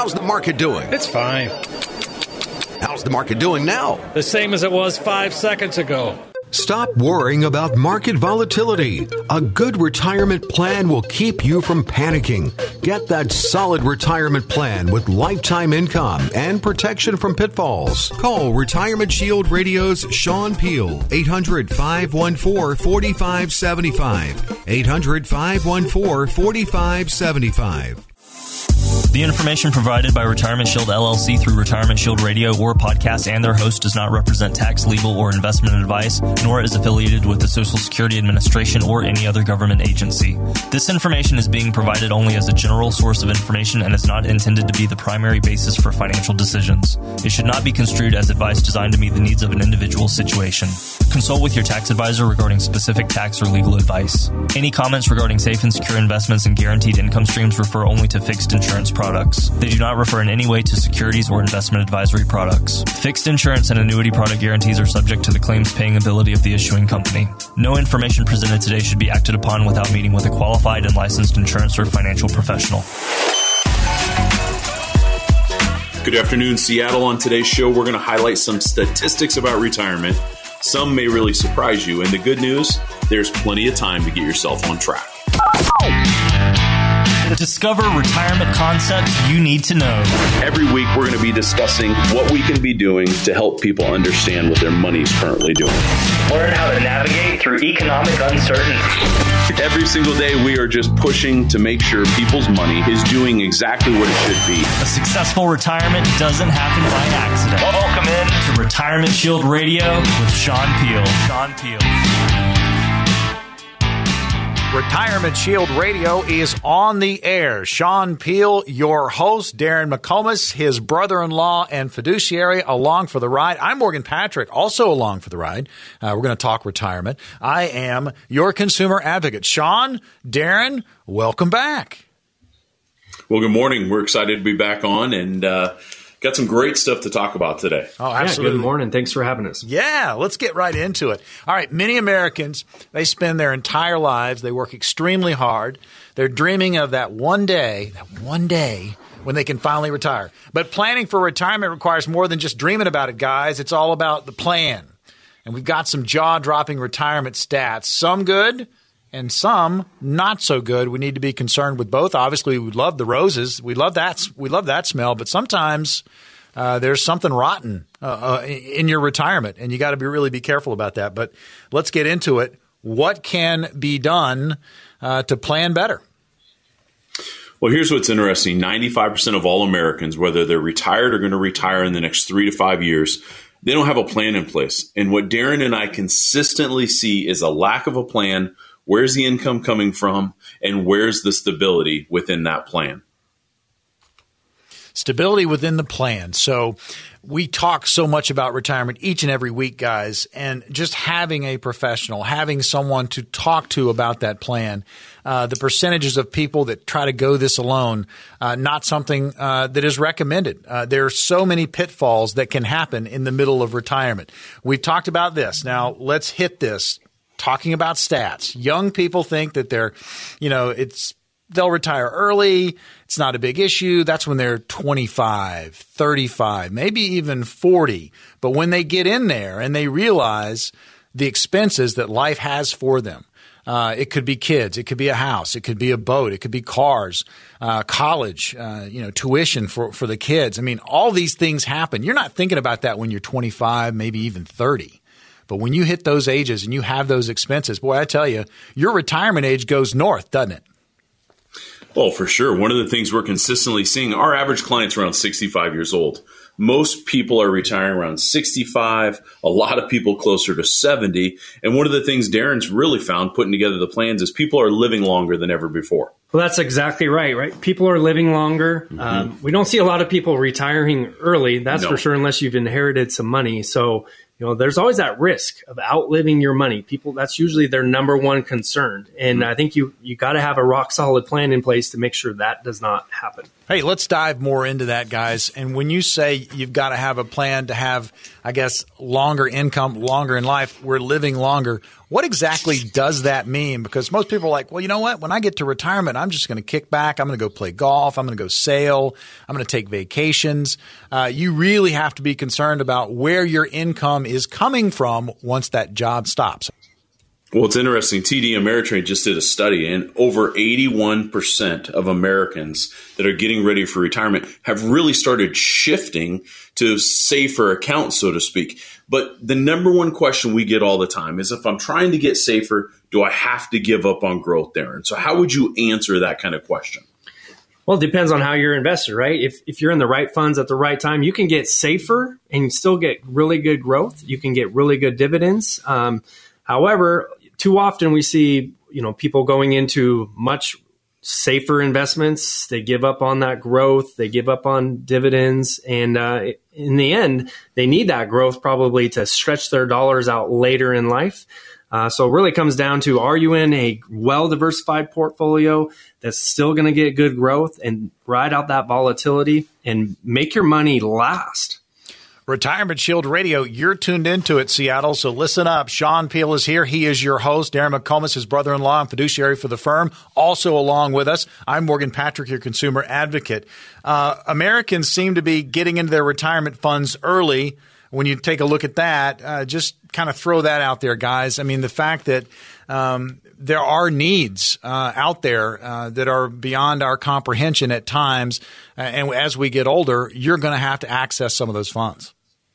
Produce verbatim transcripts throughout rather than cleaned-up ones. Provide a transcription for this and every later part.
How's the market doing? It's fine. How's the market doing now? The same as it was five seconds ago. Stop worrying about market volatility. A good retirement plan will keep you from panicking. Get that solid retirement plan with lifetime income and protection from pitfalls. Call Retirement Shield Radio's Sean Peel, eight hundred, five one four, four five seven five. eight hundred, five one four, four five seven five. The information provided by Retirement Shield L L C through Retirement Shield Radio or podcast and their host does not represent tax, legal, or investment advice, nor is affiliated with the Social Security Administration or any other government agency. This information is being provided only as a general source of information and is not intended to be the primary basis for financial decisions. It should not be construed as advice designed to meet the needs of an individual situation. Consult with your tax advisor regarding specific tax or legal advice. Any comments regarding safe and secure investments and guaranteed income streams refer only to fixed insurance products. They do not refer in any way to securities or investment advisory products. Fixed insurance and annuity product guarantees are subject to the claims paying ability of the issuing company. No information presented today should be acted upon without meeting with a qualified and licensed insurance or financial professional. Good afternoon, Seattle. On today's show, we're going to highlight some statistics about retirement. Some may really surprise you. And the good news, there's plenty of time to get yourself on track. Discover retirement concepts you need to know. Every week, we're going to be discussing what we can be doing to help people understand what their money is currently doing. Learn how to navigate through economic uncertainty. Every single day, we are just pushing to make sure people's money is doing exactly what it should be. A successful retirement doesn't happen by accident. Welcome in to Retirement Shield Radio with Sean Peel. Sean Peel. Retirement Shield Radio is on the air. Sean Peel, your host, Darren McComas, his brother-in-law and fiduciary, along for the ride. I'm Morgan Patrick, also along for the ride. Uh, we're going to talk retirement. I am your consumer advocate. Sean, Darren, welcome back. Well, good morning. We're excited to be back on and uh, got some great stuff to talk about today. Oh, absolutely. Yeah, good morning. Thanks for having us. Yeah, let's get right into it. All right, many Americans, they spend their entire lives, they work extremely hard. They're dreaming of that one day, that one day when they can finally retire. But planning for retirement requires more than just dreaming about it, guys. It's all about the plan. And we've got some jaw-dropping retirement stats, some good and some not so good. We need to be concerned with both. Obviously, we love the roses. We love that. We love that smell. But sometimes uh, there's something rotten uh, uh, in your retirement, and you got to be really be careful about that. But let's get into it. What can be done uh, to plan better? Well, here's what's interesting. ninety-five percent of all Americans, whether they're retired or going to retire in the next three to five years, they don't have a plan in place. And what Darren and I consistently see is a lack of a plan. Where's the income coming from, and where's the stability within that plan? Stability within the plan. So we talk so much about retirement each and every week, guys, and just having a professional, having someone to talk to about that plan. Uh, the percentages of people that try to go this alone, uh, not something uh, that is recommended. Uh, there are so many pitfalls that can happen in the middle of retirement. We've talked about this. Now let's hit this. Talking about stats. Young people think that they're, you know, it's they'll retire early. It's not a big issue. That's when they're twenty-five, thirty-five, maybe even forty. But when they get in there and they realize the expenses that life has for them, uh, it could be kids, it could be a house, it could be a boat, it could be cars, uh, college, uh, you know, tuition for, for the kids. I mean, all these things happen. You're not thinking about that when you're twenty-five, maybe even thirty. But when you hit those ages and you have those expenses, boy, I tell you, your retirement age goes north, doesn't it? Oh, for sure. One of the things we're consistently seeing, our average client's around sixty-five years old. Most people are retiring around sixty-five, a lot of people closer to seventy. And one of the things Darren's really found putting together the plans is people are living longer than ever before. Well, that's exactly right, right? People are living longer. Mm-hmm. Um, we don't see a lot of people retiring early, that's no. for sure, unless you've inherited some money. So, you know, there's always that risk of outliving your money. People, that's usually their number one concern. And mm-hmm. I think you you got to have a rock solid plan in place to make sure that does not happen. Hey, let's dive more into that, guys. And when you say you've got to have a plan to have, I guess, longer income, longer in life, we're living longer. What exactly does that mean? Because most people are like, well, you know what? When I get to retirement, I'm just going to kick back. I'm going to go play golf. I'm going to go sail. I'm going to take vacations. Uh, you really have to be concerned about where your income is coming from once that job stops. Well, it's interesting. T D Ameritrade just did a study, and over eighty-one percent of Americans that are getting ready for retirement have really started shifting to safer accounts, so to speak. But the number one question we get all the time is, if I'm trying to get safer, do I have to give up on growth, Darren? So how would you answer that kind of question? Well, it depends on how you're invested, right? If if you're in the right funds at the right time, you can get safer and still get really good growth. You can get really good dividends. Um, however, too often we see, you know, people going into much safer investments. They give up on that growth. They give up on dividends. And uh, in the end, they need that growth probably to stretch their dollars out later in life. Uh, so it really comes down to, are you in a well-diversified portfolio that's still going to get good growth and ride out that volatility and make your money last? Retirement Shield Radio, you're tuned into it, Seattle, so listen up. Sean Peel is here. He is your host. Darren McComas, his brother-in-law and fiduciary for the firm, also along with us. I'm Morgan Patrick, your consumer advocate. Uh, Americans seem to be getting into their retirement funds early. When you take a look at that, uh, just kind of throw that out there, guys. I mean, the fact that um, there are needs uh, out there uh, that are beyond our comprehension at times, uh, and as we get older, you're going to have to access some of those funds.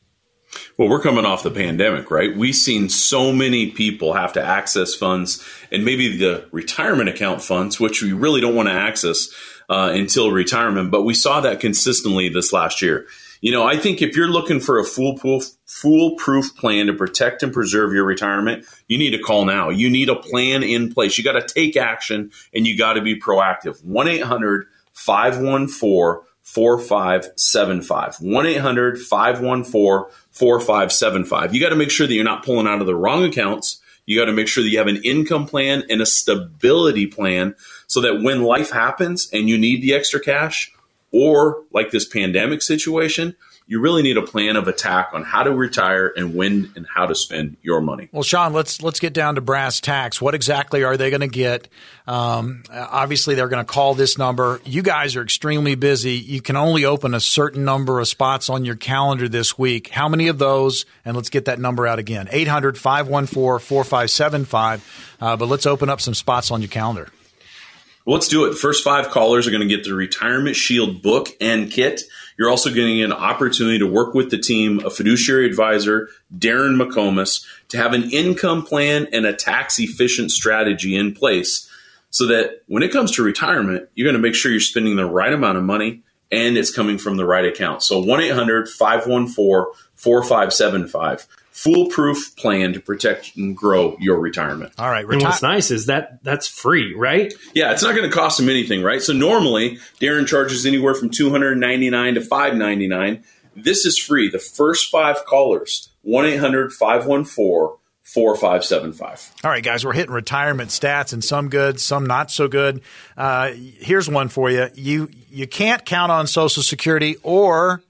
Well, we're coming off the pandemic, right? We've seen so many people have to access funds, and maybe the retirement account funds, which we really don't want to access uh, until retirement. But we saw that consistently this last year. You know, I think if you're looking for a foolproof, foolproof plan to protect and preserve your retirement, you need to call now. You need a plan in place. You got to take action, and you got to be proactive. one eight hundred five one four four five seven five. one eight hundred five one four four five seven five. You got to make sure that you're not pulling out of the wrong accounts. You got to make sure that you have an income plan and a stability plan so that when life happens and you need the extra cash, or like this pandemic situation, you really need a plan of attack on how to retire and when and how to spend your money. Well, Sean, let's let's get down to brass tacks. What exactly are they going to get? Um, obviously, they're going to call this number. You guys are extremely busy. You can only open a certain number of spots on your calendar this week. How many of those? And let's get that number out again, eight hundred five one four four five seven five. Uh, but let's open up some spots on your calendar. Let's do it. The first five callers are going to get the Retirement Shield book and kit. You're also getting an opportunity to work with the team, a fiduciary advisor, Darren McComas, to have an income plan and a tax-efficient strategy in place so that when it comes to retirement, you're going to make sure you're spending the right amount of money and it's coming from the right account. So one eight hundred five one four four five seven five. Foolproof plan to protect and grow your retirement. All right. Reti- and what's nice is that that's free, right? Yeah, it's not going to cost them anything, right? So normally, Darren charges anywhere from two hundred ninety-nine dollars to five hundred ninety-nine dollars. This is free. The first five callers, one eight hundred five one four four five seven five. All right, guys, we're hitting retirement stats, and some good, some not so good. Uh, here's one for you. You you can't count on Social Security, or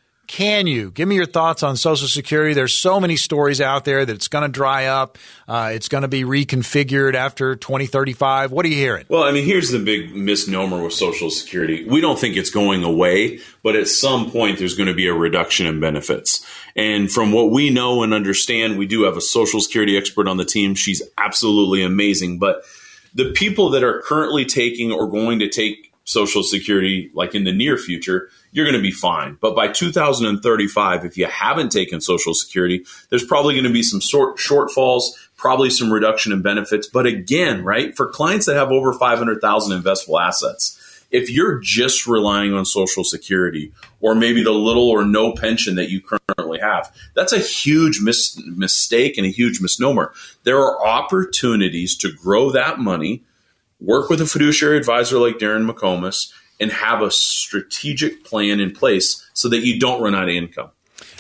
can you? Give me your thoughts on Social Security. There's so many stories out there that it's going to dry up. Uh, it's going to be reconfigured after twenty thirty-five. What are you hearing? Well, I mean, here's the big misnomer with Social Security. We don't think it's going away, but at some point there's going to be a reduction in benefits. And from what we know and understand, we do have a Social Security expert on the team. She's absolutely amazing. But the people that are currently taking or going to take Social Security, like in the near future, you're going to be fine. But by two thousand thirty-five, if you haven't taken Social Security, there's probably going to be some sort shortfalls, probably some reduction in benefits. But again, right, for clients that have over five hundred thousand investable assets, if you're just relying on Social Security or maybe the little or no pension that you currently have, that's a huge mis- mistake and a huge misnomer. There are opportunities to grow that money, work with a fiduciary advisor like Darren McComas, and have a strategic plan in place so that you don't run out of income.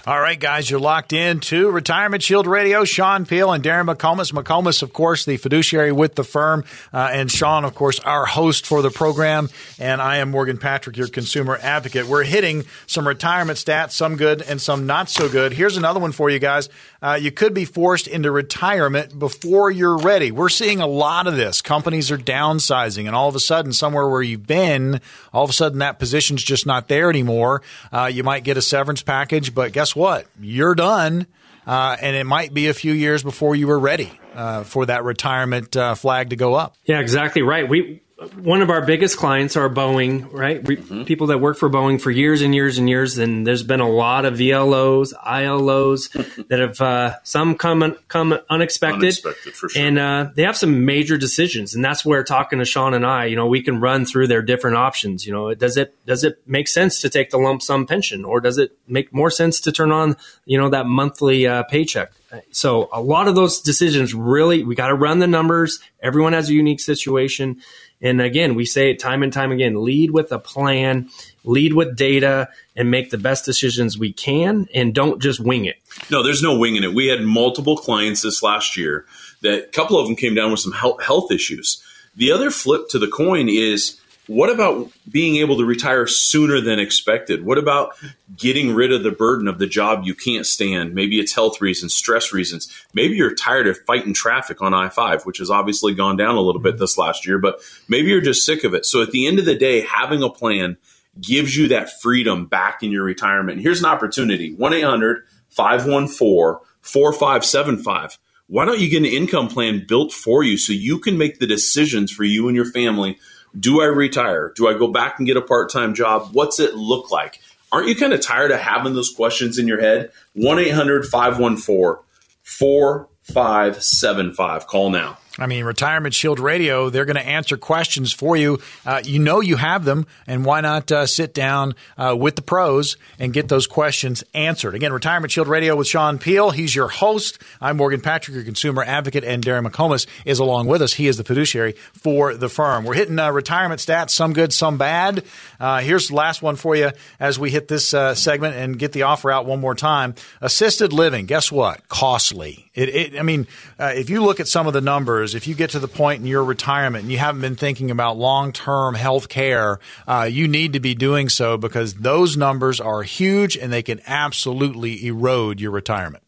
All right, guys, you're locked in to Retirement Shield Radio. Sean Peel and Darren McComas. McComas, of course, the fiduciary with the firm, uh, and Sean, of course, our host for the program. And I am Morgan Patrick, your consumer advocate. We're hitting some retirement stats, some good and some not so good. Here's another one for you guys. Uh, you could be forced into retirement before you're ready. We're seeing a lot of this. Companies are downsizing, and all of a sudden, somewhere where you've been, all of a sudden that position's just not there anymore. Uh, you might get a severance package, but guess what? You're done, uh, and it might be a few years before you were ready uh, for that retirement uh, flag to go up. Yeah, exactly right. We One of our biggest clients are Boeing, right? We, mm-hmm. People that work for Boeing for years and years and years, and there's been a lot of V L Os, I L Os that have uh, some come come unexpected, unexpected for sure. And uh, they have some major decisions, and that's where talking to Sean and I, you know, we can run through their different options. You know, does it does it make sense to take the lump sum pension, or does it make more sense to turn on, you know, that monthly uh, paycheck? So a lot of those decisions, really, we got to run the numbers. Everyone has a unique situation. And again, we say it time and time again, lead with a plan, lead with data, and make the best decisions we can, and don't just wing it. No, there's no winging it. We had multiple clients this last year that a couple of them came down with some health issues. The other flip to the coin is, what about being able to retire sooner than expected? What about getting rid of the burden of the job you can't stand? Maybe it's health reasons, stress reasons. Maybe you're tired of fighting traffic on I five, which has obviously gone down a little bit this last year, but maybe you're just sick of it. So at the end of the day, having a plan gives you that freedom back in your retirement. And here's an opportunity, one eight hundred five one four four five seven five. Why don't you get an income plan built for you so you can make the decisions for you and your family? Do I retire? Do I go back and get a part-time job? What's it look like? Aren't you kind of tired of having those questions in your head? one eight hundred five one four four five seven five. Call now. I mean, Retirement Shield Radio, they're going to answer questions for you. Uh, you know you have them, and why not uh, sit down uh, with the pros and get those questions answered? Again, Retirement Shield Radio with Sean Peel. He's your host. I'm Morgan Patrick, your consumer advocate, and Darren McComas is along with us. He is the fiduciary for the firm. We're hitting uh, retirement stats, some good, some bad. Uh, here's the last one for you as we hit this uh, segment and get the offer out one more time. Assisted living, guess what? Costly. It, it, I mean, uh, if you look at some of the numbers, if you get to the point in your retirement and you haven't been thinking about long-term health care, uh, you need to be doing so, because those numbers are huge and they can absolutely erode your retirement.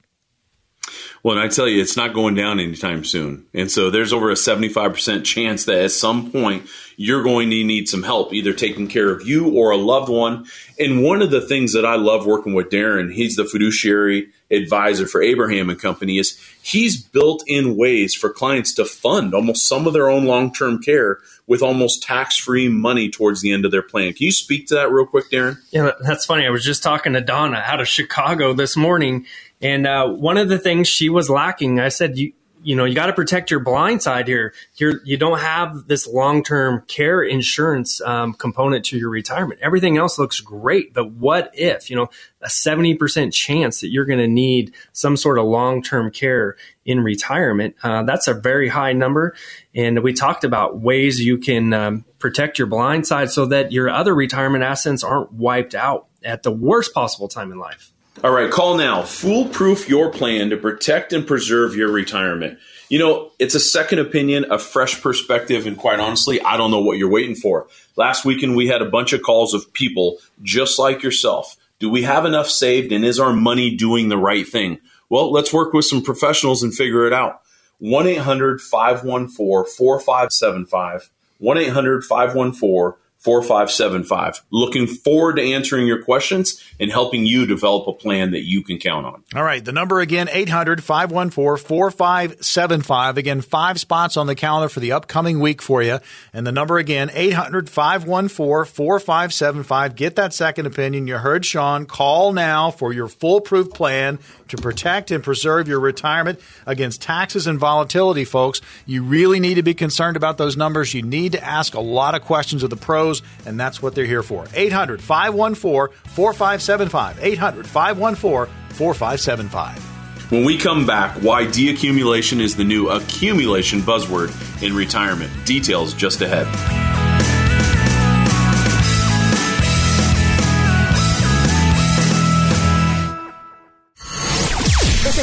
Well, and I tell you, it's not going down anytime soon. And so there's over a seventy-five percent chance that at some point you're going to need some help, either taking care of you or a loved one. And one of the things that I love working with Darren, he's the fiduciary advisor for Abraham and Company, is he's built in ways for clients to fund almost some of their own long-term care with almost tax-free money towards the end of their plan. Can you speak to that real quick, Darren? Yeah, that's funny. I was just talking to Donna out of Chicago this morning, and uh, one of the things she was lacking, I said, you you know, you got to protect your blind side here. You're, you don't have this long-term care insurance um, component to your retirement. Everything else looks great, but what if, you know, a seventy percent chance that you're going to need some sort of long-term care in retirement? Uh, that's a very high number. And we talked about ways you can um, protect your blind side so that your other retirement assets aren't wiped out at the worst possible time in life. All right, call now. Foolproof your plan to protect and preserve your retirement. You know, it's a second opinion, a fresh perspective, and quite honestly, I don't know what you're waiting for. Last weekend, we had a bunch of calls of people just like yourself. Do we have enough saved, and is our money doing the right thing? Well, let's work with some professionals and figure it out. one eight hundred five one four four five seven five. one eight hundred five one four four five seven five. Looking forward to answering your questions and helping you develop a plan that you can count on. All right. The number again, eight hundred five one four four five seven five. Again, five spots on the calendar for the upcoming week for you. And the number again, eight hundred five one four four five seven five. Get that second opinion. You heard Sean. Call now for your foolproof plan to protect and preserve your retirement against taxes and volatility, folks. You really need to be concerned about those numbers. You need to ask a lot of questions of the pros, and that's what they're here for. eight hundred five one four four five seven five. eight hundred five one four four five seven five. When we come back, why deaccumulation is the new accumulation buzzword in retirement. Details just ahead.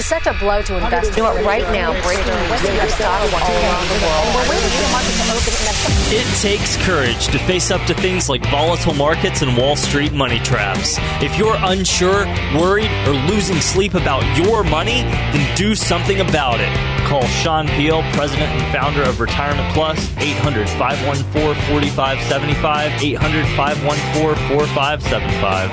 It's such a blow to investors. You know what, right now, breaking news, you have stocks all around the world. We're waiting for the market to open. It takes courage to face up to things like volatile markets and Wall Street money traps. If you're unsure, worried, or losing sleep about your money, then do something about it. Call Sean Peel, President and Founder of Retirement Plus, eight hundred, five one four, four five seven five, eight hundred, five one four, four five seven five.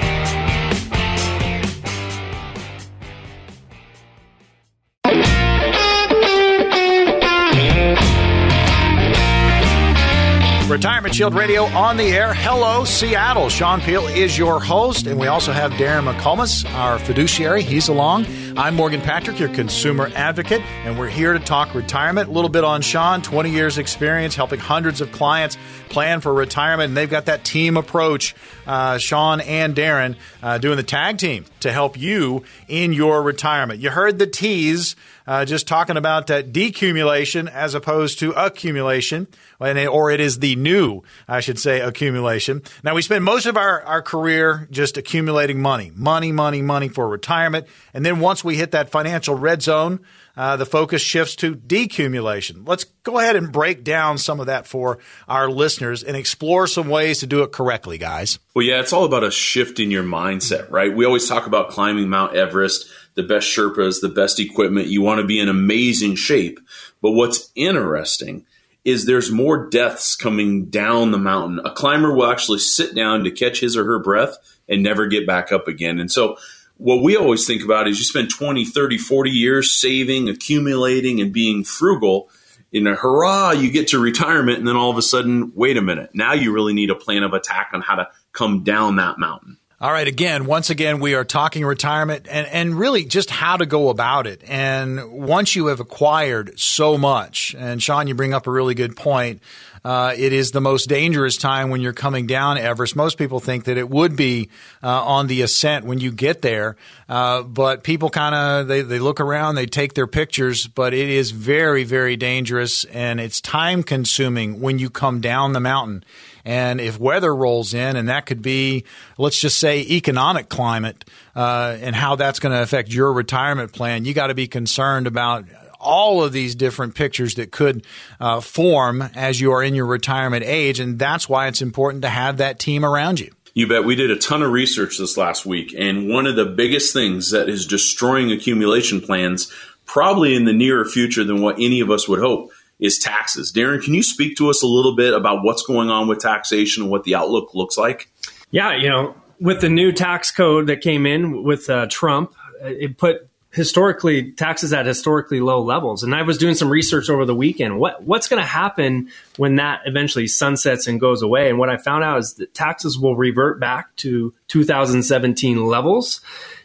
Retirement Shield Radio on the air. Hello, Seattle. Sean Peel is your host, and we also have Darren McComas, our fiduciary. He's along. I'm Morgan Patrick, your consumer advocate, and we're here to talk retirement. A little bit on Sean, twenty years experience helping hundreds of clients plan for retirement, and they've got that team approach, uh, Sean and Darren, uh, doing the tag team to help you in your retirement. You heard the tease, uh, just talking about that decumulation as opposed to accumulation, or it is the new, I should say, accumulation. Now, we spend most of our, our career just accumulating money, money, money, money for retirement, and then once we hit that financial red zone, Uh, the focus shifts to decumulation. Let's go ahead and break down some of that for our listeners and explore some ways to do it correctly, guys. Well, yeah, it's all about a shift in your mindset, right? We always talk about climbing Mount Everest, the best Sherpas, the best equipment. You want to be in amazing shape. But what's interesting is there's more deaths coming down the mountain. A climber will actually sit down to catch his or her breath and never get back up again. And so what we always think about is you spend twenty, thirty, forty years saving, accumulating, and being frugal. In a hurrah, you get to retirement, and then all of a sudden, wait a minute. Now you really need a plan of attack on how to come down that mountain. All right. Again, once again, we are talking retirement and, and really just how to go about it. And once you have acquired so much, and Sean, you bring up a really good point, uh, it is the most dangerous time when you're coming down Everest. Most people think that it would be uh, on the ascent when you get there. Uh, but people kind of, they, they look around, they take their pictures, but it is very, very dangerous, and it's time consuming when you come down the mountain. And if weather rolls in, and that could be, let's just say, economic climate, uh, and how that's going to affect your retirement plan, you got to be concerned about all of these different pictures that could uh, form as you are in your retirement age. And that's why it's important to have that team around you. You bet. We did a ton of research this last week, and one of the biggest things that is destroying accumulation plans, probably in the nearer future than what any of us would hope, is taxes. Darren, can you speak to us a little bit about what's going on with taxation and what the outlook looks like? Yeah, you know, with the new tax code that came in with uh, Trump, it put historically taxes at historically low levels. And I was doing some research over the weekend. What what's going to happen when that eventually sunsets and goes away? And what I found out is that taxes will revert back to two thousand seventeen levels.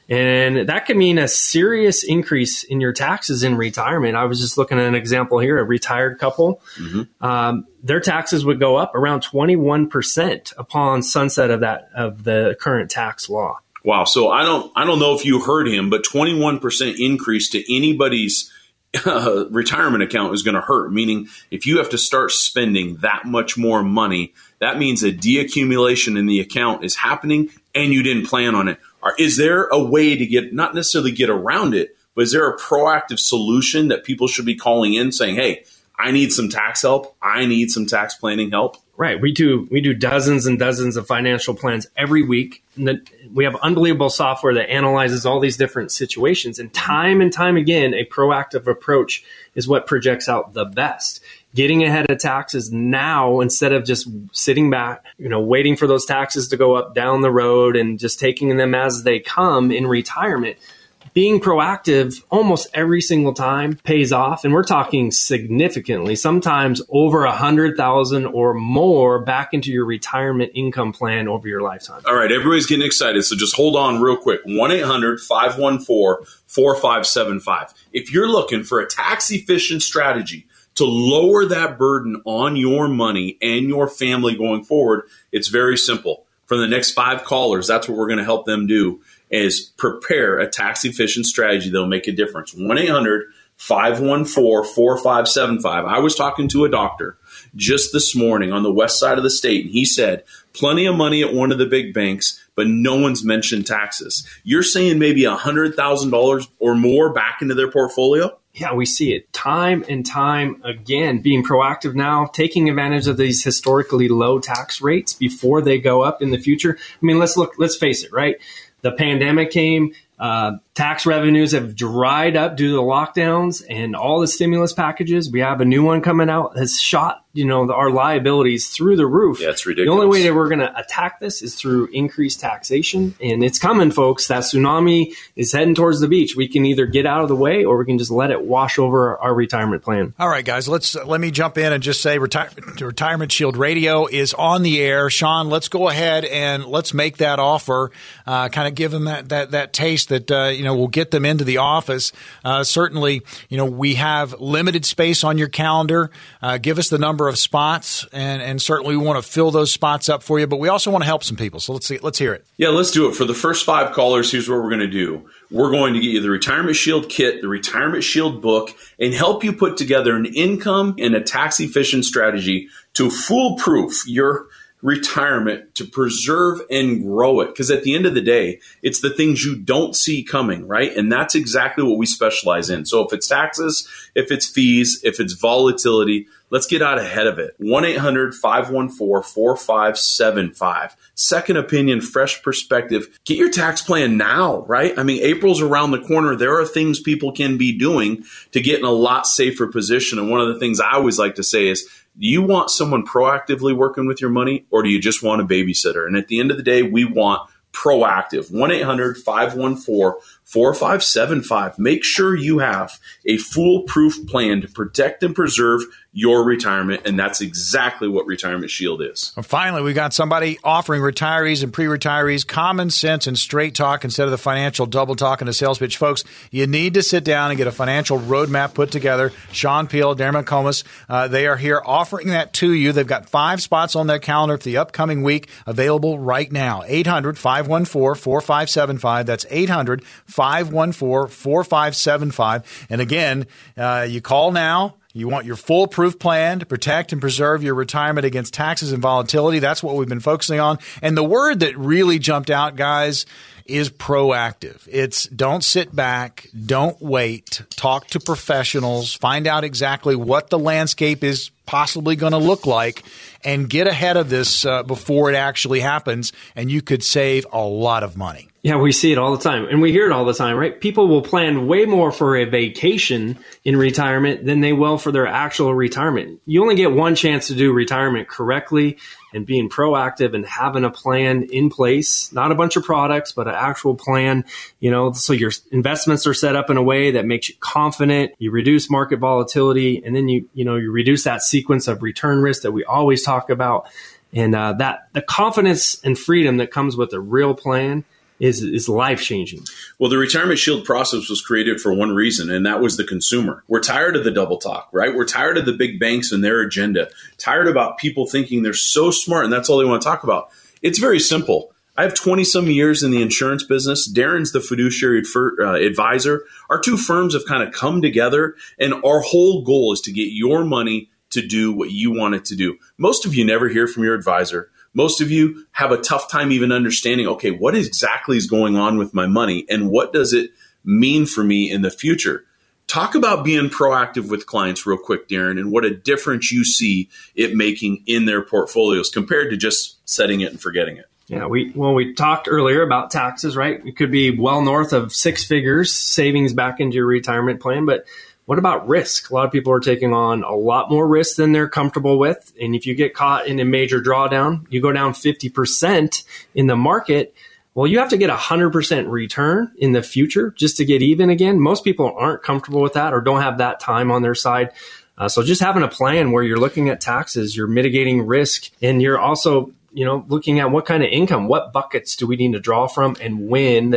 And that could mean a serious increase in your taxes in retirement. I was just looking at an example here, a retired couple. Mm-hmm. Um, their taxes would go up around twenty-one percent upon sunset of that of the current tax law. Wow. So I don't I don't know if you heard him, but twenty-one percent increase to anybody's uh, retirement account is going to hurt. Meaning if you have to start spending that much more money, that means a deaccumulation in the account is happening and you didn't plan on it. Or is there a way to get, not necessarily get around it, but is there a proactive solution that people should be calling in saying, hey, I need some tax help. I need some tax planning help. Right. We do we do dozens and dozens of financial plans every week. And we have unbelievable software that analyzes all these different situations. And time and time again, a proactive approach is what projects out the best. Getting ahead of taxes now instead of just sitting back, you know, waiting for those taxes to go up down the road and just taking them as they come in retirement. Being proactive almost every single time pays off. And we're talking significantly, sometimes over a hundred thousand or more back into your retirement income plan over your lifetime. All right. Everybody's getting excited. So just hold on real quick. one eight hundred, five one four, four five seven five. If you're looking for a tax efficient strategy to lower that burden on your money and your family going forward, it's very simple. For the next five callers, that's what we're going to help them do, is prepare a tax-efficient strategy that will make a difference. one eight hundred, five one four, four five seven five. I was talking to a doctor, just this morning on the west side of the state, and he said, plenty of money at one of the big banks, but no one's mentioned taxes. You're saying maybe one hundred thousand dollars or more back into their portfolio? Yeah, we see it time and time again, being proactive now, taking advantage of these historically low tax rates before they go up in the future. I mean, let's look, let's face it, right? The pandemic came, uh, tax revenues have dried up due to the lockdowns and all the stimulus packages. We have a new one coming out has shot, you know, our liabilities through the roof. Yeah, it's ridiculous. The only way that we're going to attack this is through increased taxation. And it's coming, folks. That tsunami is heading towards the beach. We can either get out of the way or we can just let it wash over our retirement plan. All right, guys, let's uh, let me jump in and just say Retire- Retirement Shield Radio is on the air. Sean, let's go ahead and let's make that offer, uh, kind of give them that, that, that taste that, uh, you know, will get them into the office. Uh, certainly, you know, we have limited space on your calendar. Uh, give us the number of spots, and, and certainly we want to fill those spots up for you, but we also want to help some people. So let's see, let's hear it. Yeah, let's do it. For the first five callers, here's what we're going to do. We're going to get you the Retirement Shield kit, the Retirement Shield book, and help you put together an income and a tax-efficient strategy to foolproof your retirement, to preserve and grow it. Because at the end of the day, it's the things you don't see coming, right? And that's exactly what we specialize in. So if it's taxes, if it's fees, if it's volatility, let's get out ahead of it. one eight hundred five one four four five seven five. Second opinion, fresh perspective. Get your tax plan now, right? I mean, April's around the corner. There are things people can be doing to get in a lot safer position. And one of the things I always like to say is, do you want someone proactively working with your money, or do you just want a babysitter? And at the end of the day, we want proactive. one eight hundred five one four four five seven five. Make sure you have a foolproof plan to protect and preserve your retirement, and that's exactly what Retirement Shield is. And finally, we got somebody offering retirees and pre-retirees common sense and straight talk instead of the financial double talk and the sales pitch. Folks, you need to sit down and get a financial roadmap put together. Sean Peel, Darren McComas, uh, they are here offering that to you. They've got five spots on their calendar for the upcoming week available right now. eight hundred five one four four five seven five. That's eight hundred five one four four five seven five. And again, uh, you call now. You want your foolproof plan to protect and preserve your retirement against taxes and volatility. That's what we've been focusing on. And the word that really jumped out, guys, is proactive. It's don't sit back, don't wait, talk to professionals, find out exactly what the landscape is possibly going to look like, and get ahead of this uh, before it actually happens, and you could save a lot of money. Yeah, we see it all the time, and we hear it all the time, right? People will plan way more for a vacation in retirement than they will for their actual retirement. You only get one chance to do retirement correctly, and being proactive and having a plan in place, not a bunch of products, but an actual plan, you know, so your investments are set up in a way that makes you confident, you reduce market volatility, and then you, you know, you reduce that sequence of return risk that we always talk about. And uh, that the confidence and freedom that comes with a real plan is is life-changing. Well, the Retirement Shield process was created for one reason, and that was the consumer. We're tired of the double talk, right? We're tired of the big banks and their agenda, tired about people thinking they're so smart and that's all they want to talk about. It's very simple. I have twenty-some years in the insurance business. Darren's the fiduciary uh, advisor. Our two firms have kind of come together, and our whole goal is to get your money to do what you want it to do. Most of you never hear from your advisor. Most of you have a tough time even understanding, okay, what exactly is going on with my money and what does it mean for me in the future? Talk about being proactive with clients real quick, Darren, and what a difference you see it making in their portfolios compared to just setting it and forgetting it. Yeah, we well, we talked earlier about taxes, right? It could be well north of six figures savings back into your retirement plan, but what about risk? A lot of people are taking on a lot more risk than they're comfortable with. And if you get caught in a major drawdown, you go down fifty percent in the market. Well, you have to get a one hundred percent return in the future just to get even again. Most people aren't comfortable with that or don't have that time on their side. Uh, so just having a plan where you're looking at taxes, you're mitigating risk, and you're also, you know, looking at what kind of income, what buckets do we need to draw from and when that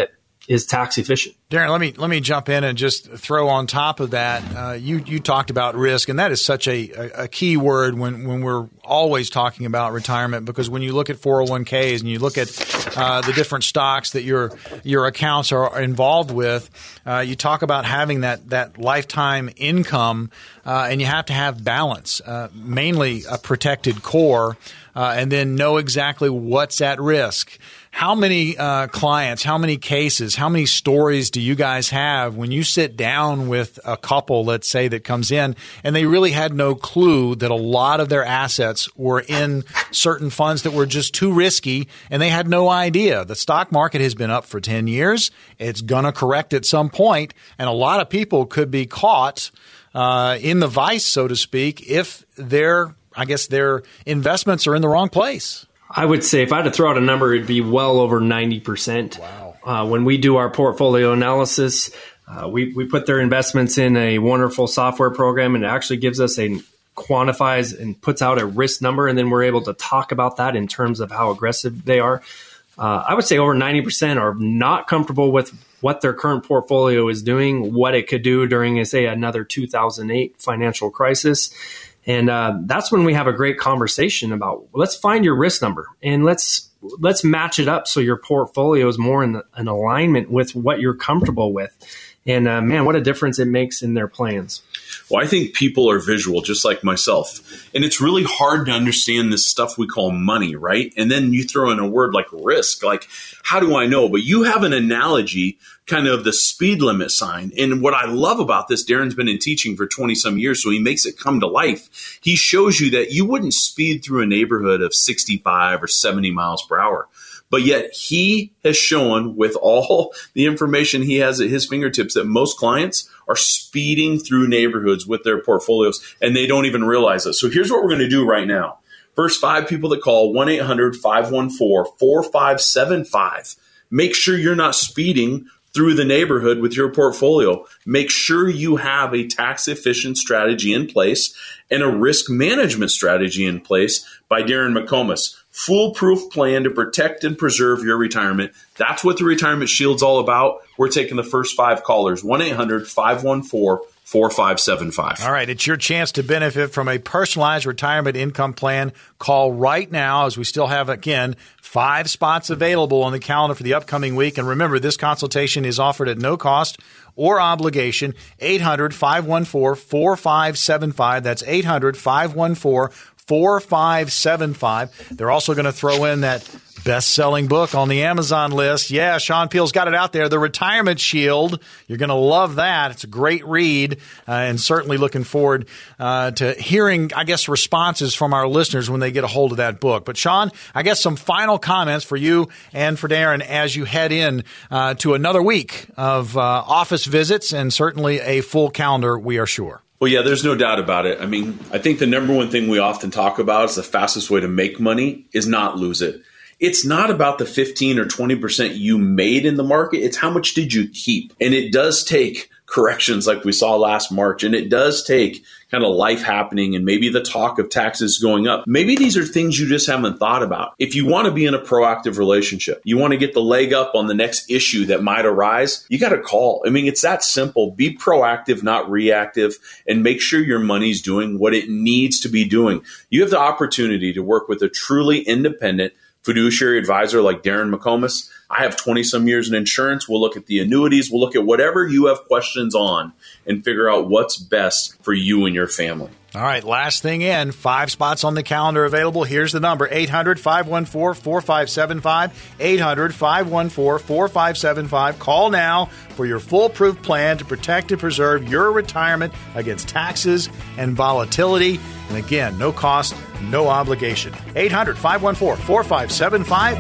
is tax efficient. Darren, let me let me jump in and just throw on top of that. Uh, you you talked about risk, and that is such a, a, a key word when, when we're always talking about retirement, because when you look at four oh one k's and you look at uh, the different stocks that your your accounts are involved with, uh, you talk about having that that lifetime income, uh, and you have to have balance, uh, mainly a protected core, uh, and then know exactly what's at risk. How many uh, clients, how many cases, how many stories do you guys have when you sit down with a couple, let's say, that comes in and they really had no clue that a lot of their assets were in certain funds that were just too risky, and they had no idea? The stock market has been up for ten years. It's going to correct at some point, and a lot of people could be caught uh, in the vice, so to speak, if their, I guess, their investments are in the wrong place. I would say if I had to throw out a number, it'd be well over ninety percent. Wow. Uh, when we do our portfolio analysis, uh, we, we put their investments in a wonderful software program, and it actually gives us a quantifies and puts out a risk number, and then we're able to talk about that in terms of how aggressive they are. Uh, I would say over ninety percent are not comfortable with what their current portfolio is doing, what it could do during, say, another two thousand eight financial crisis. And uh, that's when we have a great conversation about, let's find your risk number and let's let's match it up so your portfolio is more in, the, in alignment with what you're comfortable with. And uh, man, what a difference it makes in their plans. Well, I think people are visual, just like myself. And it's really hard to understand this stuff we call money, right? And then you throw in a word like risk. Like, how do I know? But you have an analogy kind of the speed limit sign. And what I love about this, Darren's been in teaching for twenty some years, so he makes it come to life. He shows you that you wouldn't speed through a neighborhood of sixty-five or seventy miles per hour. But yet he has shown with all the information he has at his fingertips that most clients are speeding through neighborhoods with their portfolios, and they don't even realize it. So here's what we're going to do right now. First five people that call, one eight hundred five one four four five seven five. Make sure you're not speeding through the neighborhood with your portfolio. Make sure you have a tax-efficient strategy in place and a risk management strategy in place by Darren McComas. Foolproof plan to protect and preserve your retirement. That's what the Retirement Shield's all about. We're taking the first five callers, one eight hundred five one four four five seven five. All right, it's your chance to benefit from a personalized retirement income plan. Call right now, as we still have, again, five spots available on the calendar for the upcoming week. And remember, this consultation is offered at no cost or obligation. eight hundred five one four four five seven five. That's eight hundred five one four four five seven five. They're also going to throw in that best-selling book on the Amazon list. Yeah, Sean Peel's got it out there, The Retirement Shield. You're going to love that. It's a great read, uh, and certainly looking forward uh, to hearing, I guess, responses from our listeners when they get a hold of that book. But, Sean, I guess some final comments for you and for Darren as you head in uh, to another week of uh, office visits and certainly a full calendar, we are sure. Well, yeah, there's no doubt about it. I mean, I think the number one thing we often talk about is the fastest way to make money is not lose it. It's not about the fifteen or twenty percent you made in the market. It's how much did you keep? And it does take corrections like we saw last March. And it does take kind of life happening and maybe the talk of taxes going up. Maybe these are things you just haven't thought about. If you want to be in a proactive relationship, you want to get the leg up on the next issue that might arise, you got to call. I mean, it's that simple. Be proactive, not reactive, and make sure your money's doing what it needs to be doing. You have the opportunity to work with a truly independent fiduciary advisor like Darren McComas. I have twenty some years in insurance. We'll look at the annuities. We'll look at whatever you have questions on and figure out what's best for you and your family. All right, last thing in, five spots on the calendar available. Here's the number, eight hundred five one four four five seven five, eight hundred five one four four five seven five. Call now for your foolproof plan to protect and preserve your retirement against taxes and volatility. And again, no cost, no obligation. eight hundred five one four four five seven five.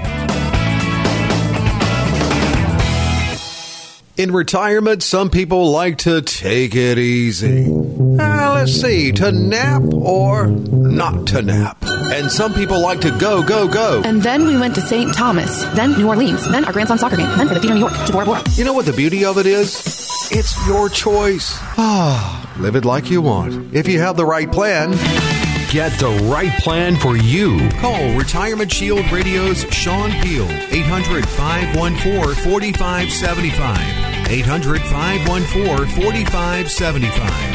In retirement, some people like to take it easy. Uh, let's see, to nap or not to nap. And some people like to go, go, go. And then we went to Saint Thomas, then New Orleans, then our grandson's soccer game, then for the Theater New York to Bora Bora. You know what the beauty of it is? It's your choice. Ah, live it like you want. If you have the right plan. get the right plan for you. Call Retirement Shield Radio's Sean Peel, eight hundred, five one four, four five seven five. eight hundred, five one four, four five seven five.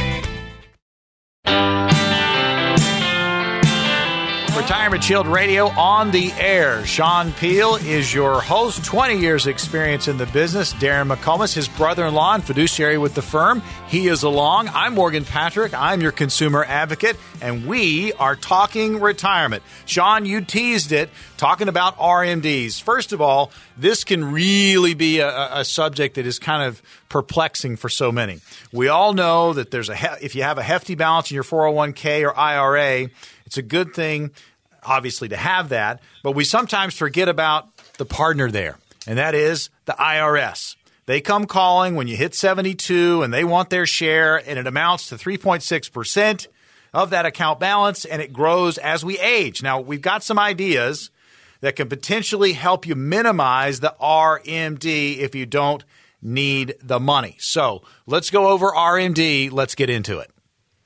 Retirement Shield Radio on the air. Sean Peel is your host. twenty years experience in the business. Darren McComas, his brother-in-law and fiduciary with the firm. He is along. I'm Morgan Patrick. I'm your consumer advocate, and we are talking retirement. Sean, you teased it, talking about R M Ds. First of all, this can really be a, a subject that is kind of perplexing for so many. We all know that there's a he- if you have a hefty balance in your four oh one k or I R A, it's a good thing, obviously, to have that, but we sometimes forget about the partner there, and that is the I R S. They come calling when you hit seventy-two, and they want their share, and it amounts to three point six percent of that account balance, and it grows as we age. Now, we've got some ideas that can potentially help you minimize the R M D if you don't need the money. So let's go over R M D. Let's get into it.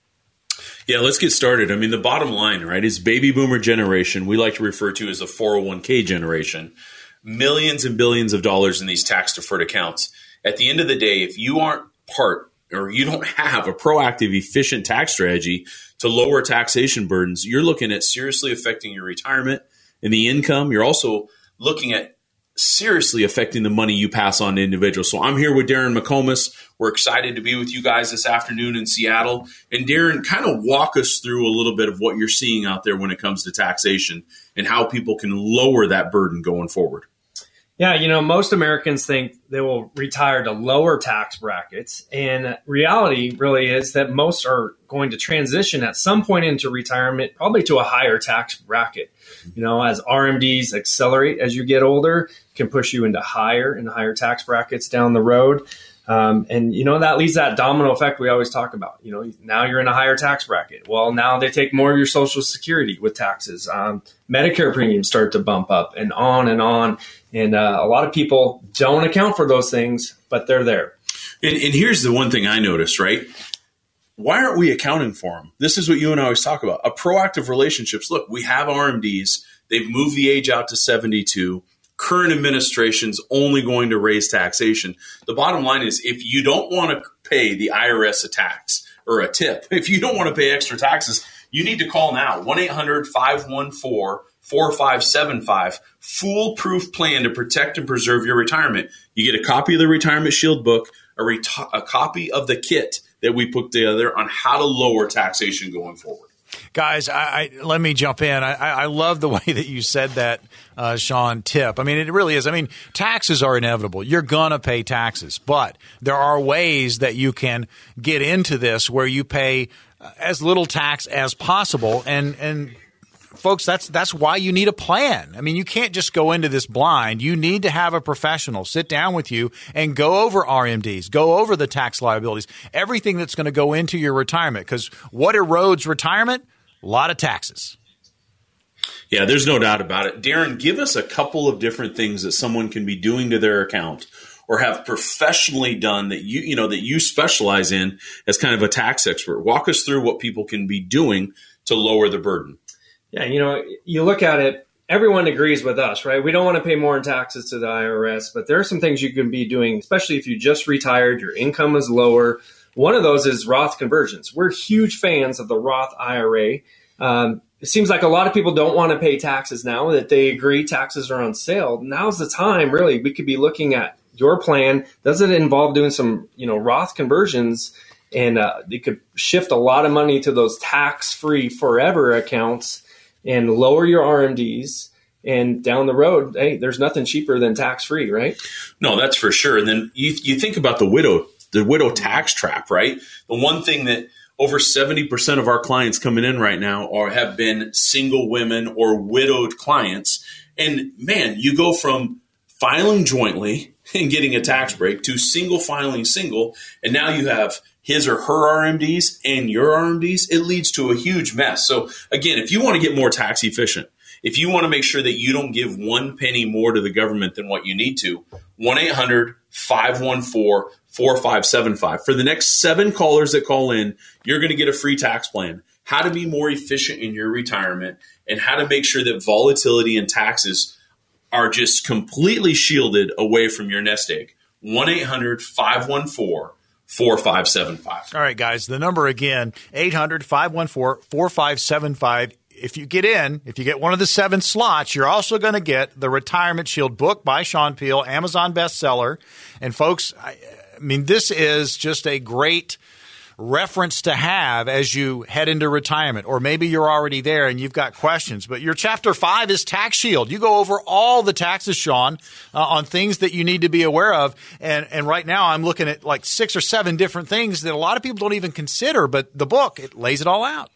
Yeah, let's get started. I mean, the bottom line, right, is baby boomer generation, we like to refer to as the four oh one k generation, millions and billions of dollars in these tax-deferred accounts. At the end of the day, if you aren't part or you don't have a proactive, efficient tax strategy to lower taxation burdens, you're looking at seriously affecting your retirement and the income. You're also looking at seriously affecting the money you pass on to individuals. So I'm here with Darren McComas. We're excited to be with you guys this afternoon in Seattle. And Darren, kind of walk us through a little bit of what you're seeing out there when it comes to taxation and how people can lower that burden going forward. Yeah, you know, most Americans think they will retire to lower tax brackets. And reality really is that most are going to transition at some point into retirement, probably to a higher tax bracket. You know, as R M Ds accelerate as you get older, can push you into higher and higher tax brackets down the road. Um, and, you know, that leads that domino effect we always talk about. You know, now you're in a higher tax bracket. Well, now they take more of your Social Security with taxes. Um, Medicare premiums start to bump up and on and on. And uh, a lot of people don't account for those things, but they're there. And, and here's the one thing I noticed, right? Why aren't we accounting for them? This is what you and I always talk about. A proactive relationships. Look, we have R M Ds. They've moved the age out to seventy-two. Current administration's only going to raise taxation. The bottom line is if you don't want to pay the I R S a tax or a tip, if you don't want to pay extra taxes, you need to call now. one eight hundred, five one four, four five seven five. Foolproof plan to protect and preserve your retirement. You get a copy of the Retirement Shield book, a, reti- a copy of the kit that we put together on how to lower taxation going forward. Guys, I, I, let me jump in. I, I love the way that you said that, uh, Sean, tip. I mean, it really is. I mean, taxes are inevitable. You're going to pay taxes, but there are ways that you can get into this where you pay as little tax as possible. And, and folks, that's that's why you need a plan. I mean, you can't just go into this blind. You need to have a professional sit down with you and go over R M Ds, go over the tax liabilities, everything that's going to go into your retirement. Because what erodes retirement? A lot of taxes. Yeah, there's no doubt about it. Darren, give us a couple of different things that someone can be doing to their account or have professionally done that you, you know, that you specialize in as kind of a tax expert. Walk us through what people can be doing to lower the burden. Yeah, you know, you look at it, everyone agrees with us, right? We don't want to pay more in taxes to the I R S, but there are some things you can be doing, especially if you just retired, your income is lower. One of those is Roth conversions. We're huge fans of the Roth I R A. Um, it seems like a lot of people don't want to pay taxes now that they agree taxes are on sale. Now's the time, really. We could be looking at your plan. Does it involve doing some, you know, Roth conversions? And uh, they could shift a lot of money to those tax-free forever accounts and lower your R M Ds. And down the road, hey, there's nothing cheaper than tax-free, right? No, that's for sure. And then you, you think about the widow, the widow tax trap, right? The one thing that over seventy percent of our clients coming in right now are have been single women or widowed clients. And man, you go from filing jointly and getting a tax break to single filing single, and now you have his or her R M Ds and your R M Ds. It leads to a huge mess. So again, if you want to get more tax efficient, if you want to make sure that you don't give one penny more to the government than what you need to, one eight hundred, five one four, four five seven five. For the next seven callers that call in, you're going to get a free tax plan. how to be more efficient in your retirement, and how to make sure that volatility and taxes are just completely shielded away from your nest egg. one eight hundred five one four four five seven five. All right, guys, the number again, eight hundred five one four four five seven five. If you get in, if you get one of the seven slots, you're also going to get the Retirement Shield book by Sean Peel, Amazon bestseller. And folks, I, I mean, this is just a great reference to have as you head into retirement, or maybe you're already there and you've got questions. But your chapter five is Tax Shield. You go over all the taxes, Sean, uh, on things that you need to be aware of. And and right now I'm looking at like six or seven different things that a lot of people don't even consider, but the book, it lays it all out.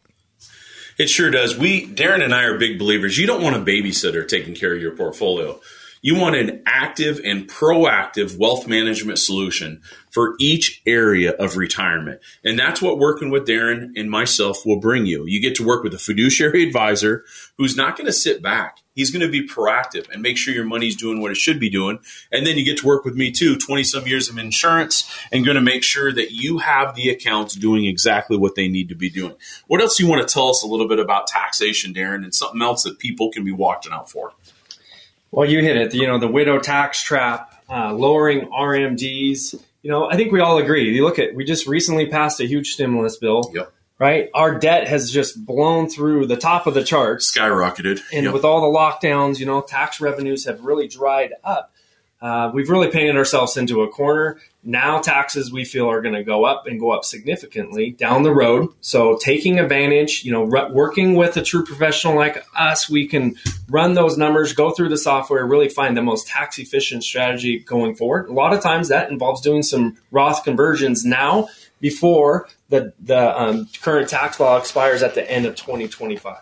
It sure does. We, Darren and I are big believers. You don't want a babysitter taking care of your portfolio. You want an active and proactive wealth management solution for each area of retirement. And that's what working with Darren and myself will bring you. You get to work with a fiduciary advisor who's not going to sit back. He's going to be proactive and make sure your money's doing what it should be doing. And then you get to work with me too, twenty some years of insurance, and going to make sure that you have the accounts doing exactly what they need to be doing. What else do you want to tell us a little bit about taxation, Darren, and something else that people can be watching out for? Well, you hit it. You know, the widow tax trap, uh, lowering R M Ds. You know, I think we all agree. You look at, we just recently passed a huge stimulus bill. Yep. Right? Our debt has just blown through the top of the charts. Skyrocketed. And yep. with all the lockdowns, you know, tax revenues have really dried up. Uh, we've really painted ourselves into a corner. Now taxes, we feel, are going to go up and go up significantly down the road. So taking advantage, you know, re- working with a true professional like us, we can run those numbers, go through the software, really find the most tax efficient strategy going forward. A lot of times that involves doing some Roth conversions now before the, the um, current tax law expires at the end of twenty twenty-five.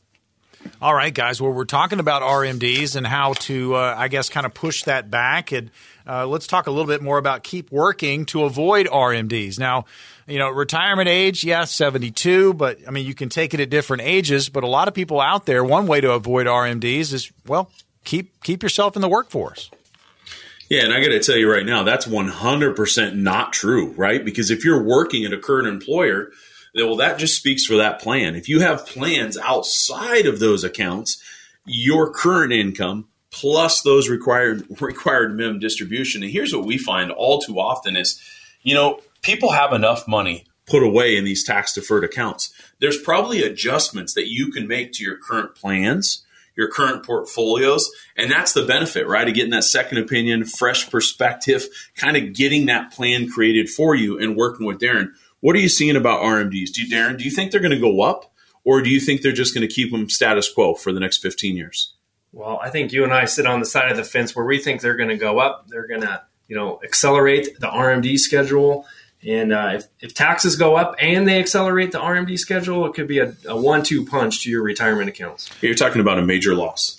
All right, guys. Well, we're talking about R M Ds and how to, uh, I guess, kind of push that back. And uh, let's talk a little bit more about keep working to avoid R M Ds. Now, you know, retirement age, yes, seventy-two, but I mean, you can take it at different ages. But a lot of people out there, one way to avoid R M Ds is, well, keep keep yourself in the workforce. Yeah, and I got to tell you right now, that's one hundred percent not true, right? Because if you're working at a current employer, well, that just speaks for that plan. If you have plans outside of those accounts, your current income plus those required required minimum distribution. And here's what we find all too often is, you know, people have enough money put away in these tax deferred accounts. There's probably adjustments that you can make to your current plans, your current portfolios. And that's the benefit, right? Of getting that second opinion, fresh perspective, kind of getting that plan created for you and working with Darren. What are you seeing about R M Ds? Do you, Darren, do you think they're going to go up, or do you think they're just going to keep them status quo for the next fifteen years? Well, I think you and I sit on the side of the fence where we think they're going to go up. They're going to, you know, accelerate the R M D schedule. And uh, if, if taxes go up and they accelerate the R M D schedule, it could be a, a one two punch to your retirement accounts. You're talking about a major loss.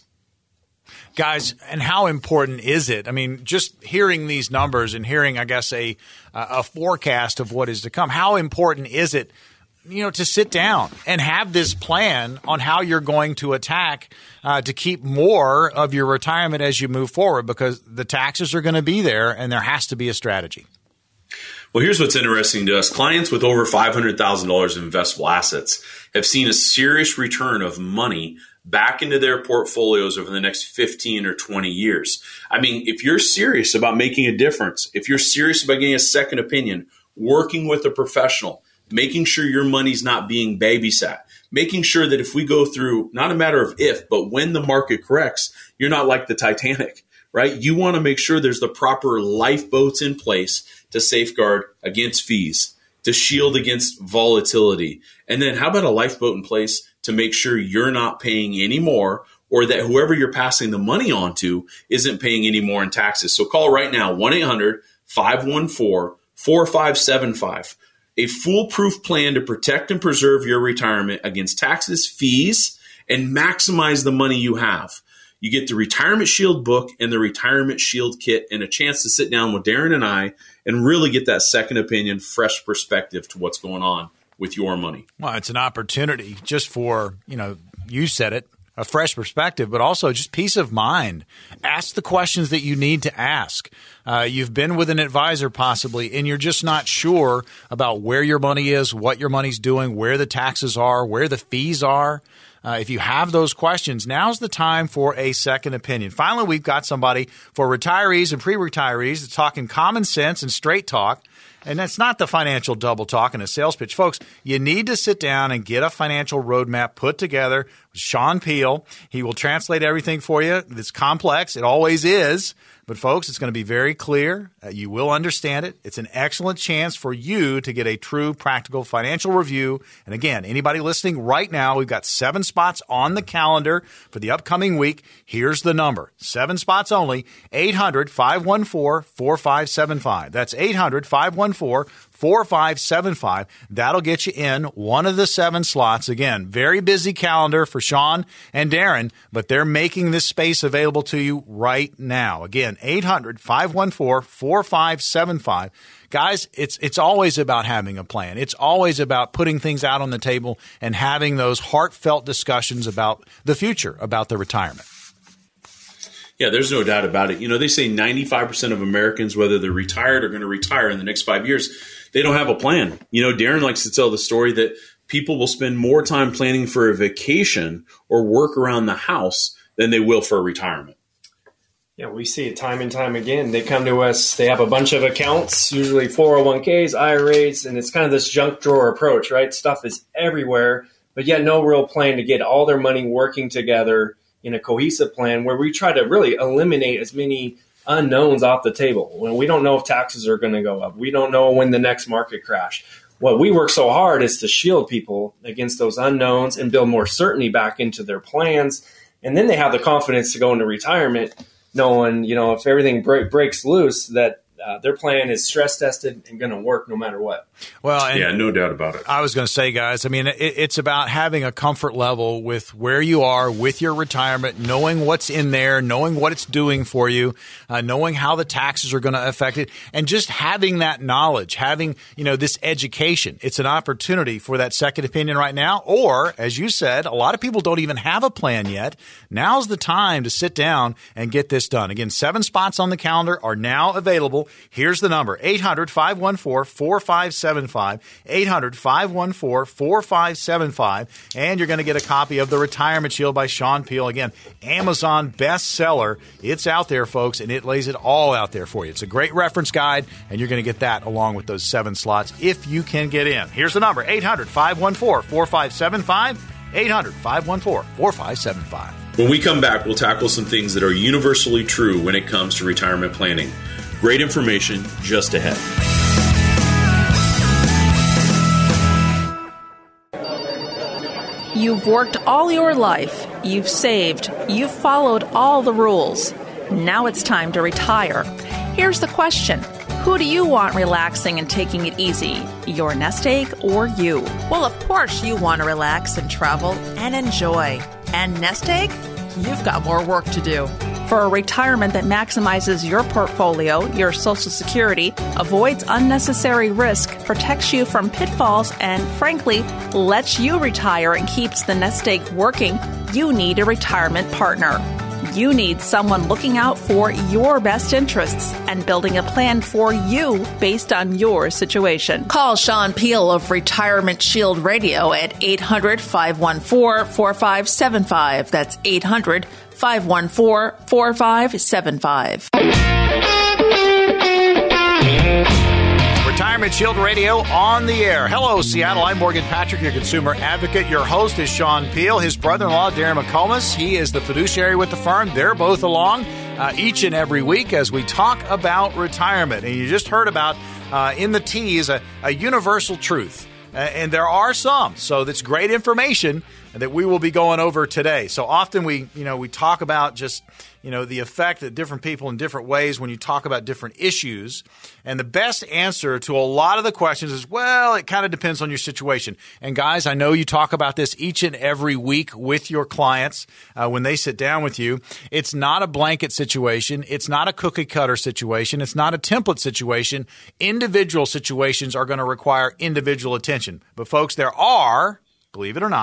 Guys, and how important is it? I mean, just hearing these numbers and hearing, I guess, a a forecast of what is to come, how important is it, you know, to sit down and have this plan on how you're going to attack uh, to keep more of your retirement as you move forward, because the taxes are going to be there and there has to be a strategy. Well, here's what's interesting to us. Clients with over five hundred thousand dollars in investable assets have seen a serious return of money back into their portfolios over the next fifteen or twenty years. I mean, if you're serious about making a difference, if you're serious about getting a second opinion, working with a professional, making sure your money's not being babysat, making sure that if we go through, not a matter of if, but when the market corrects, you're not like the Titanic, right? You want to make sure there's the proper lifeboats in place to safeguard against fees, to shield against volatility. And then how about a lifeboat in place to make sure you're not paying any more, or that whoever you're passing the money on to isn't paying any more in taxes? So call right now, one eight hundred five one four four five seven five. A foolproof plan to protect and preserve your retirement against taxes, fees, and maximize the money you have. You get the Retirement Shield book and the Retirement Shield kit, and a chance to sit down with Darren and I and really get that second opinion, fresh perspective to what's going on with your money. Well, it's an opportunity just for, you know, you said it, a fresh perspective, but also just peace of mind. Ask the questions that you need to ask. Uh, you've been with an advisor possibly, and you're just not sure about where your money is, what your money's doing, where the taxes are, where the fees are. Uh, if you have those questions, now's the time for a second opinion. Finally, we've got somebody for retirees and pre-retirees that's talking common sense and straight talk. And that's not the financial double talk and a sales pitch. Folks, you need to sit down and get a financial roadmap put together with Sean Peel. He will translate everything for you. It's complex. It always is. But, folks, it's going to be very clear. Uh, you will understand it. It's an excellent chance for you to get a true practical financial review. And, again, anybody listening right now, we've got seven spots on the calendar for the upcoming week. Here's the number. Seven spots only. eight hundred, five one four, four five seven five. That's eight hundred, five one four, four five seven five. That'll get you in one of the seven slots. Again, very busy calendar for Sean and Darren, but they're making this space available to you right now. Again, eight hundred, five one four, four five seven five. Guys, it's it's always about having a plan. It's always about putting things out on the table and having those heartfelt discussions about the future, about the retirement. Yeah, there's no doubt about it. You know, they say ninety-five percent of Americans, whether they're retired or going to retire in the next five years, they don't have a plan. You know, Darren likes to tell the story that people will spend more time planning for a vacation or work around the house than they will for a retirement. Yeah, we see it time and time again. They come to us, they have a bunch of accounts, usually four oh one k's, I R As, and it's kind of this junk drawer approach, right? Stuff is everywhere, but yet no real plan to get all their money working together in a cohesive plan where we try to really eliminate as many unknowns off the table. When we don't know if taxes are going to go up, we don't know when the next market crash. What we work so hard is to shield people against those unknowns and build more certainty back into their plans. And then they have the confidence to go into retirement knowing, you know, if everything break, breaks loose, that Uh, their plan is stress tested and going to work no matter what. Well, and yeah, no doubt about it. I was going to say, guys, I mean, it, it's about having a comfort level with where you are with your retirement, knowing what's in there, knowing what it's doing for you, uh, knowing how the taxes are going to affect it, and just having that knowledge, having, you know, this education. It's an opportunity for that second opinion right now. Or, as you said, a lot of people don't even have a plan yet. Now's the time to sit down and get this done. Again, seven spots on the calendar are now available. Here's the number, eight hundred, five one four, four five seven five, eight hundred, five one four, four five seven five, and you're going to get a copy of The Retirement Shield by Sean Peel. Again, Amazon bestseller. It's out there, folks, and it lays it all out there for you. It's a great reference guide, and you're going to get that along with those seven slots if you can get in. Here's the number, eight hundred, five one four, four five seven five, eight hundred, five one four, four five seven five. When we come back, we'll tackle some things that are universally true when it comes to retirement planning. Great information just ahead. You've worked all your life. You've saved. You've followed all the rules. Now it's time to retire. Here's the question. Who do you want relaxing and taking it easy? Your nest egg or you? Well, of course you want to relax and travel and enjoy. And nest egg? You've got more work to do. For a retirement that maximizes your portfolio, your Social Security, avoids unnecessary risk, protects you from pitfalls, and frankly, lets you retire and keeps the nest egg working, you need a retirement partner. You need someone looking out for your best interests and building a plan for you based on your situation. Call Sean Peel of Retirement Shield Radio at eight hundred, five one four, four five seven five. That's eight hundred, five one four, four five seven five. Retirement Shield Radio on the air. Hello, Seattle. I'm Morgan Patrick, your consumer advocate. Your host is Sean Peel. His brother-in-law, Darren McComas. He is the fiduciary with the firm. They're both along uh, each and every week as we talk about retirement. And you just heard about, uh, in the tease, a, a universal truth. Uh, and there are some. So that's great information that we will be going over today. So often we, you know, we talk about just, you know, the effect that different people in different ways when you talk about different issues. And the best answer to a lot of the questions is, well, it kind of depends on your situation. And guys, I know you talk about this each and every week with your clients uh, when they sit down with you. It's not a blanket situation. It's not a cookie cutter situation. It's not a template situation. Individual situations are going to require individual attention. But folks, there are, believe it or not,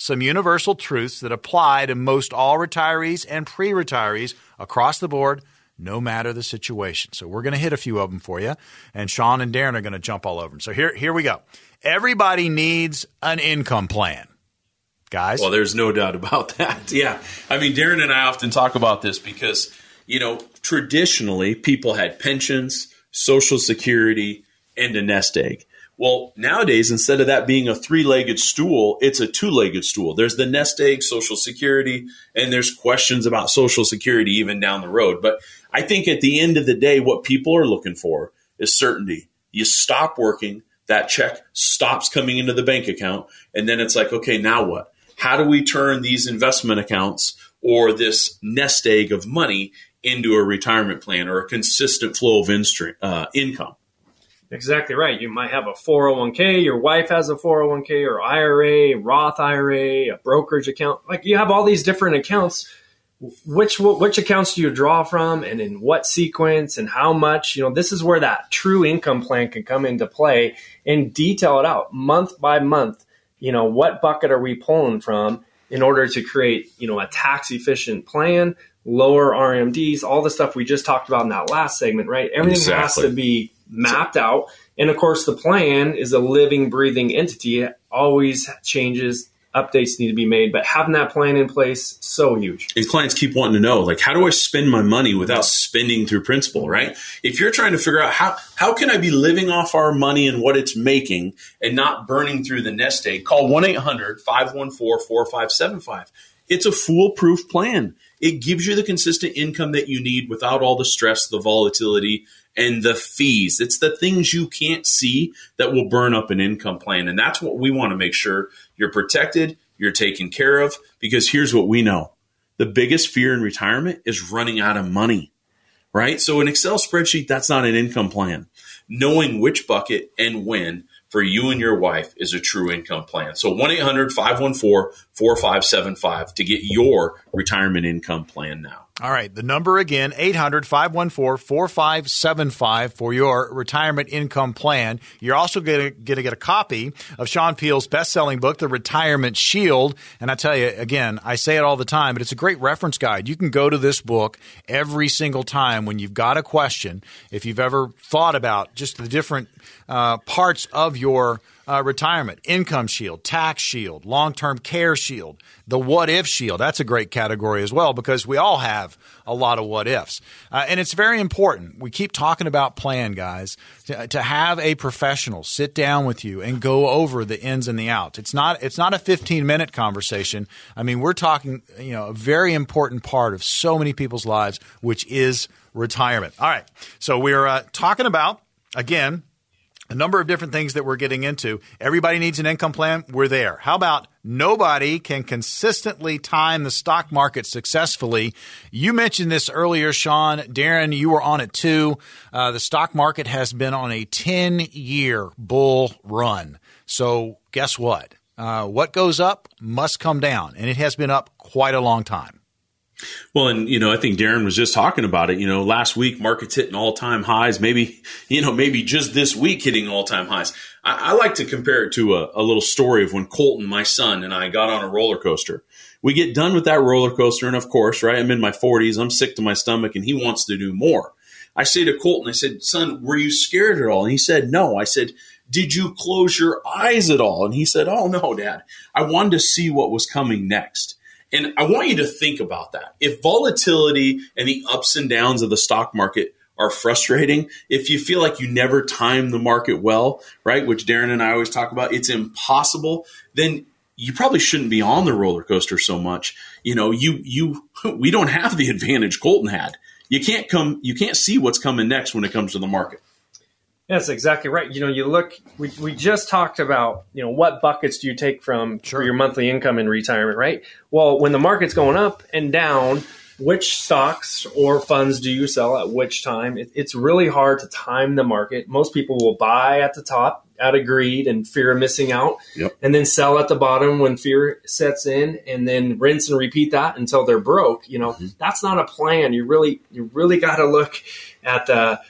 some universal truths that apply to most all retirees and pre-retirees across the board, no matter the situation. So we're going to hit a few of them for you, and Sean and Darren are going to jump all over them. So here, here we go. Everybody needs an income plan, guys. Well, there's no doubt about that. Yeah. I mean, Darren and I often talk about this because, you know, traditionally people had pensions, Social Security, and a nest egg. Well, nowadays, instead of that being a three-legged stool, it's a two-legged stool. There's the nest egg, Social Security, and there's questions about Social Security even down the road. But I think at the end of the day, what people are looking for is certainty. You stop working, that check stops coming into the bank account, and then it's like, okay, now what? How do we turn these investment accounts or this nest egg of money into a retirement plan or a consistent flow of in- uh, income? Exactly right. You might have a four oh one k, your wife has a four oh one k or I R A, Roth I R A, a brokerage account. Like you have all these different accounts. Which which accounts do you draw from and in what sequence and how much? You know, this is where that true income plan can come into play and detail it out month by month. You know, what bucket are we pulling from in order to create, you know, a tax efficient plan, lower R M Ds, all the stuff we just talked about in that last segment, right? Everything exactly. has to be mapped out. And of course, the plan is a living, breathing entity. It always changes. Updates need to be made, but having that plan in place, so huge. And clients keep wanting to know, like, how do I spend my money without spending through principal, right? If you're trying to figure out how, how can I be living off our money and what it's making and not burning through the nest egg, call one eight hundred, five one four, four five seven five. It's a foolproof plan. It gives you the consistent income that you need without all the stress, the volatility, and the fees. It's the things you can't see that will burn up an income plan. And that's what we want to make sure you're protected, you're taken care of, because here's what we know. The biggest fear in retirement is running out of money, right? So an Excel spreadsheet, that's not an income plan. Knowing which bucket and when for you and your wife is a true income plan. So one eight hundred, five one four, four five seven five to get your retirement income plan now. All right. The number again, eight hundred, five one four, four five seven five for your retirement income plan. You're also going to get a copy of Sean Peel's best-selling book, The Retirement Shield. And I tell you, again, I say it all the time, but it's a great reference guide. You can go to this book every single time when you've got a question. If you've ever thought about just the different uh, parts of your Uh, retirement, income shield, tax shield, long-term care shield, the what-if shield. That's a great category as well because we all have a lot of what-ifs. Uh, and it's very important. We keep talking about plan, guys, to, to have a professional sit down with you and go over the ins and the outs. It's not it's not a fifteen-minute conversation. I mean, we're talking, you know, a very important part of so many people's lives, which is retirement. All right. So we're uh, talking about, again, a number of different things that we're getting into. Everybody needs an income plan. We're there. How about nobody can consistently time the stock market successfully? You mentioned this earlier, Sean. Darren, you were on it too. Uh, the stock market has been on a ten-year bull run. So guess what? Uh, what goes up must come down, and it has been up quite a long time. Well, and, you know, I think Darren was just talking about it. You know, last week, markets hitting all-time highs, maybe, you know, maybe just this week hitting all-time highs. I, I like to compare it to a, a little story of when Colton, my son, and I got on a roller coaster. We get done with that roller coaster, and of course, right, I'm in my forties, I'm sick to my stomach, and he wants to do more. I say to Colton, I said, son, were you scared at all? And he said, no. I said, did you close your eyes at all? And he said, oh, no, Dad. I wanted to see what was coming next. And I want you to think about that. If volatility and the ups and downs of the stock market are frustrating, if you feel like you never time the market well, right, which Darren and I always talk about, it's impossible, then you probably shouldn't be on the roller coaster so much. You know, you you we don't have the advantage Colton had. You can't come, you can't see what's coming next when it comes to the market. That's exactly right. You know, you look, we, we just talked about, you know, what buckets do you take from sure. for your monthly income in retirement, right? Well, when the market's going up and down, which stocks or funds do you sell at which time? It, it's really hard to time the market. Most people will buy at the top out of greed and fear of missing out, yep. and then sell at the bottom when fear sets in, and then rinse and repeat that until they're broke. You know, mm-hmm. that's not a plan. You really, you really got to look at the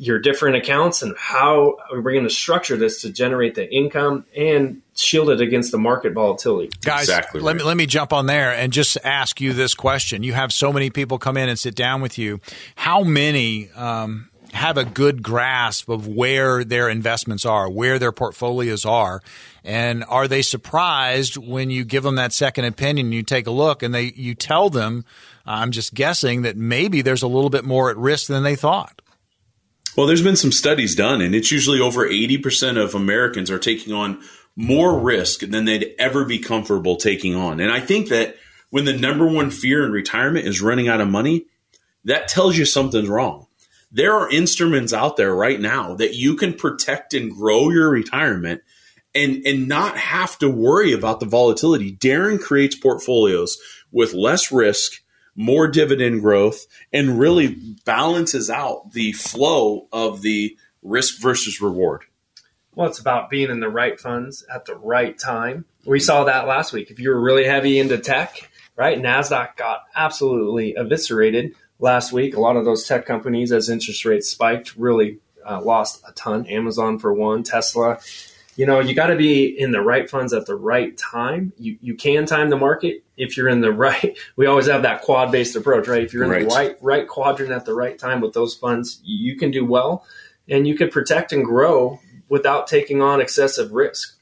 your different accounts and how we're going to structure this to generate the income and shield it against the market volatility. Guys, exactly right. let me let me jump on there and just ask you this question. You have so many people come in and sit down with you. How many um, have a good grasp of where their investments are, where their portfolios are? And are they surprised when you give them that second opinion, you take a look and they you tell them, I'm just guessing, that maybe there's a little bit more at risk than they thought? Well, there's been some studies done, and it's usually over eighty percent of Americans are taking on more risk than they'd ever be comfortable taking on. And I think that when the number one fear in retirement is running out of money, that tells you something's wrong. There are instruments out there right now that you can protect and grow your retirement and, and not have to worry about the volatility. Darren creates portfolios with less risk, more dividend growth, and really balances out the flow of the risk versus reward. Well, it's about being in the right funds at the right time. We saw that last week. If you were really heavy into tech, right, NASDAQ got absolutely eviscerated last week. A lot of those tech companies, as interest rates spiked, really uh, lost a ton. Amazon, for one, Tesla. You know, you got to be in the right funds at the right time. You you can time the market if you're in the right. We always have that quad-based approach, right? If you're in right. the right right quadrant at the right time with those funds, you can do well, and you can protect and grow without taking on excessive risk.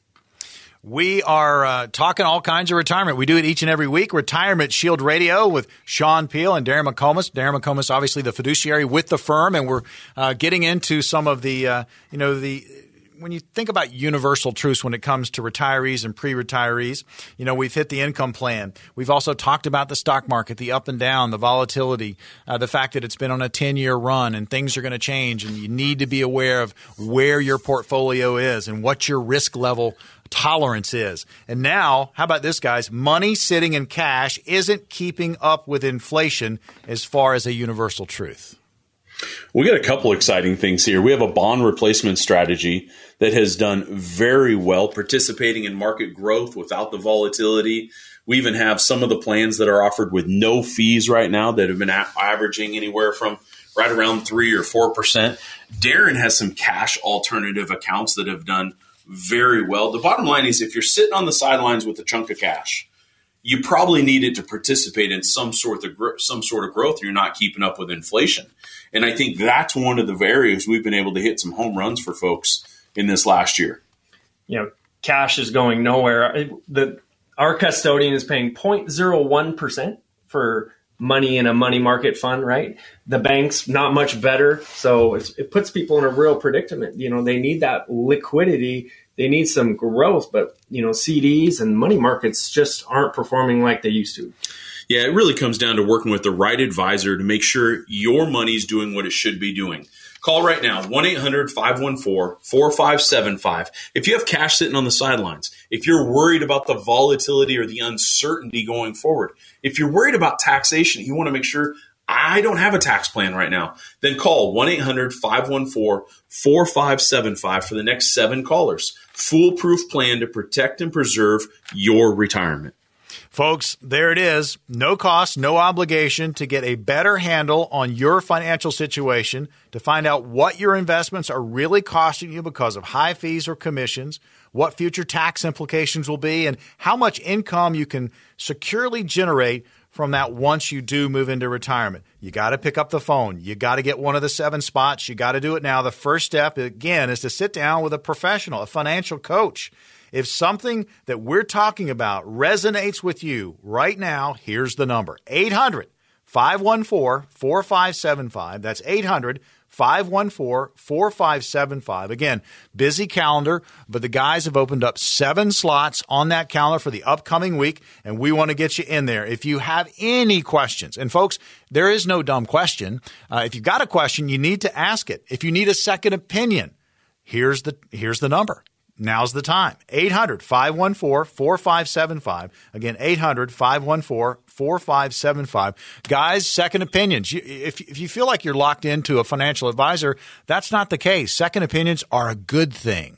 We are uh, talking all kinds of retirement. We do it each and every week. Retirement Shield Radio with Sean Peel and Darren McComas. Darren McComas, obviously the fiduciary with the firm, and we're uh, getting into some of the, uh, you know, the. When you think about universal truths when it comes to retirees and pre-retirees, you know, we've hit the income plan. We've also talked about the stock market, the up and down, the volatility, uh, the fact that it's been on a ten-year run and things are going to change, and you need to be aware of where your portfolio is and what your risk level tolerance is. And now, how about this, guys? Money sitting in cash isn't keeping up with inflation as far as a universal truth. We got a couple exciting things here. We have a bond replacement strategy that has done very well, participating in market growth without the volatility. We even have some of the plans that are offered with no fees right now that have been a- averaging anywhere from right around three or four percent. Darren has some cash alternative accounts that have done very well. The bottom line is, if you're sitting on the sidelines with a chunk of cash, you probably need it to participate in some sort of gr- some sort of growth. You're not keeping up with inflation. And I think that's one of the areas we've been able to hit some home runs for folks in this last year. You know, cash is going nowhere. The, our custodian is paying zero point zero one percent for money in a money market fund, right? The bank's not much better. So it's, it puts people in a real predicament. You know, they need that liquidity. They need some growth, but, you know, C Ds and money markets just aren't performing like they used to. Yeah, it really comes down to working with the right advisor to make sure your money's doing what it should be doing. Call right now, one eight hundred five one four four five seven five. If you have cash sitting on the sidelines, if you're worried about the volatility or the uncertainty going forward, if you're worried about taxation, you want to make sure I don't have a tax plan right now, then call one eight hundred five one four four five seven five for the next seven callers. Foolproof plan to protect and preserve your retirement. Folks, there it is. No cost, no obligation to get a better handle on your financial situation, to find out what your investments are really costing you because of high fees or commissions, what future tax implications will be, and how much income you can securely generate from that once you do move into retirement. You got to pick up the phone. You got to get one of the seven spots. You got to do it now. The first step, again, is to sit down with a professional, a financial coach. If something that we're talking about resonates with you right now, here's the number, eight hundred five one four four five seven five. That's eight hundred five one four four five seven five. Again, busy calendar, but the guys have opened up seven slots on that calendar for the upcoming week, and we want to get you in there. If you have any questions, and folks, there is no dumb question. Uh, if you've got a question, you need to ask it. If you need a second opinion, here's the here's the number. Now's the time. eight hundred five one four four five seven five. Again, eight hundred five one four four five seven five. Guys, second opinions. You, if, if you feel like you're locked into a financial advisor, that's not the case. Second opinions are a good thing.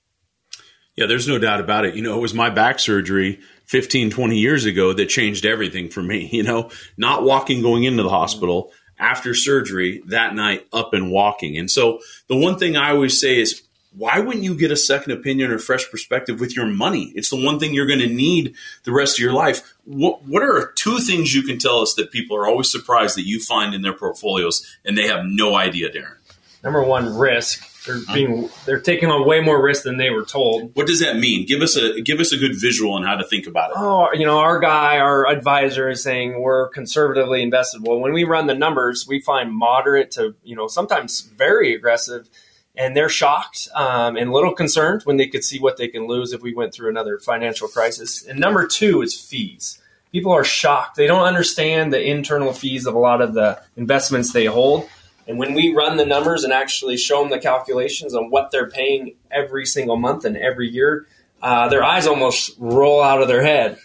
Yeah, there's no doubt about it. You know, it was my back surgery fifteen, twenty years ago that changed everything for me. You know, not walking, going into the hospital, after surgery that night up and walking. And so the one thing I always say is, why wouldn't you get a second opinion or fresh perspective with your money? It's the one thing you're going to need the rest of your life. What, what are two things you can tell us that people are always surprised that you find in their portfolios and they have no idea, Darren? Number one, risk. They're being they're taking on way more risk than they were told. What does that mean? Give us a give us a good visual on how to think about it. Oh, you know, our guy, our advisor is saying we're conservatively invested. Well, when we run the numbers, we find moderate to, you know, sometimes very aggressive. And they're shocked um, and a little concerned when they could see what they can lose if we went through another financial crisis. And number two is fees. People are shocked. They don't understand the internal fees of a lot of the investments they hold. And when we run the numbers and actually show them the calculations on what they're paying every single month and every year, uh, their eyes almost roll out of their head.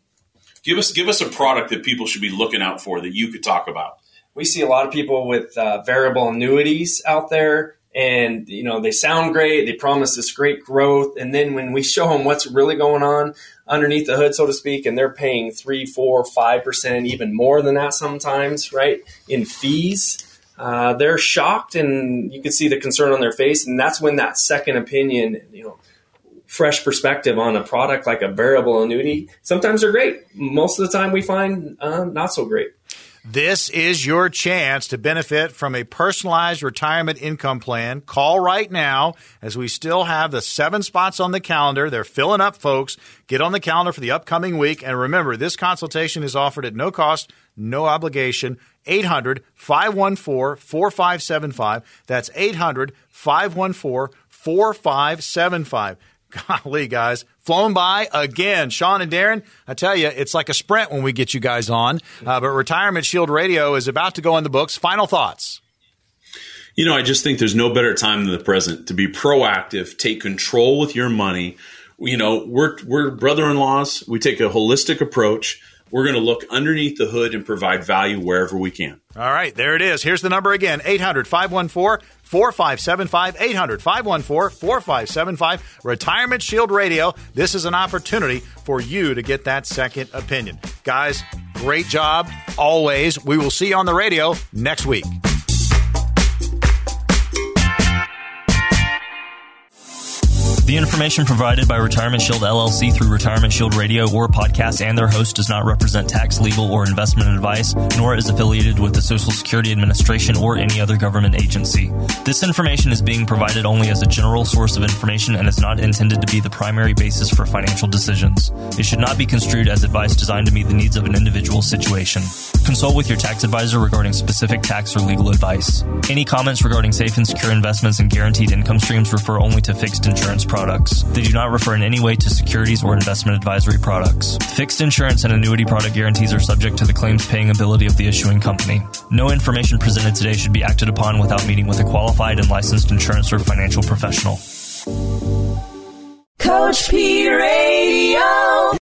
Give us give us a product that people should be looking out for that you could talk about. We see a lot of people with uh, variable annuities out there. And, you know, they sound great. They promise this great growth. And then when we show them what's really going on underneath the hood, so to speak, and they're paying three, four, five percent, even more than that sometimes, right, in fees, uh, they're shocked, and you can see the concern on their face. And that's when that second opinion, you know, fresh perspective on a product like a variable annuity, sometimes they're great. Most of the time we find uh, not so great. This is your chance to benefit from a personalized retirement income plan. Call right now, as we still have the seven spots on the calendar. They're filling up, folks. Get on the calendar for the upcoming week. And remember, this consultation is offered at no cost, no obligation. eight hundred, five one four, four five seven five. That's eight hundred, five one four, four five seven five. Golly, guys, flown by again. Sean and Darren, I tell you, it's like a sprint when we get you guys on. Uh, but Retirement Shield Radio is about to go in the books. Final thoughts. You know, I just think there's no better time than the present to be proactive, take control with your money. You know, we're we're brother-in-laws. We take a holistic approach. We're going to look underneath the hood and provide value wherever we can. All right, there it is. Here's the number again, eight hundred, five one four, four five seven five, eight hundred, five one four, four five seven five. Retirement Shield Radio. This is an opportunity for you to get that second opinion. Guys, great job always. We will see you on the radio next week. The information provided by Retirement Shield L L C through Retirement Shield Radio or podcast and their host does not represent tax, legal, or investment advice, nor is affiliated with the Social Security Administration or any other government agency. This information is being provided only as a general source of information and is not intended to be the primary basis for financial decisions. It should not be construed as advice designed to meet the needs of an individual situation. Consult with your tax advisor regarding specific tax or legal advice. Any comments regarding safe and secure investments and guaranteed income streams refer only to fixed insurance products. Products. They do not refer in any way to securities or investment advisory products. Fixed insurance and annuity product guarantees are subject to the claims paying ability of the issuing company. No information presented today should be acted upon without meeting with a qualified and licensed insurance or financial professional. Coach P Radio.